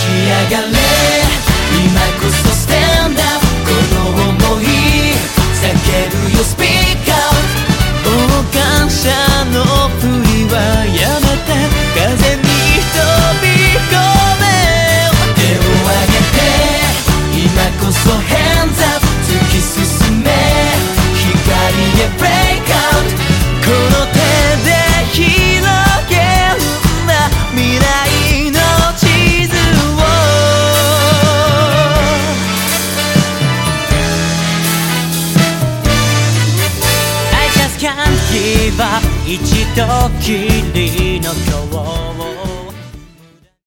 上がれ今こそスタンダップこの想い叫ぶよスピーカー傍観者のふりはやめて風に飛び込め手を上げて今こそ Hands up 突き進め光へ Break out この手で広げるんだ未来の地図をI just can't give up 一度きりの今日